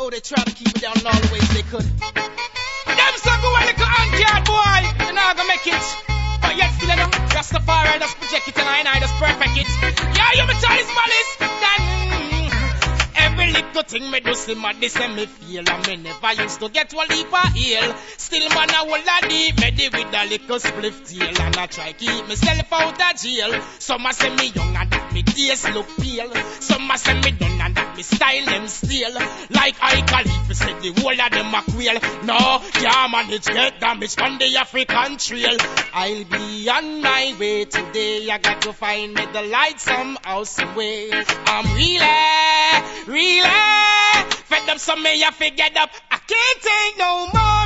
know they try to keep me down in all the ways they could. Them so go a little uncared boy, you're not gonna make it. But yet still, you know, Rastafari just project it and I just perfect it. Yeah, you me Charles Malice, then every little thing me do see man, this and me feel. And me never used to get one leap of heel. Still man I will a deep, me with a little spliff tail. And I try keep myself out of jail. Some a say me young and that me taste look pale. Some a say me done and that me style them stale. Like I Khalifa said the whole of them a quail. No, can't manage get damaged on the African trail. I'll be on my way today. I got to find me the light somehow, some way. I'm really fed up, some me I forget up. I can't take no more.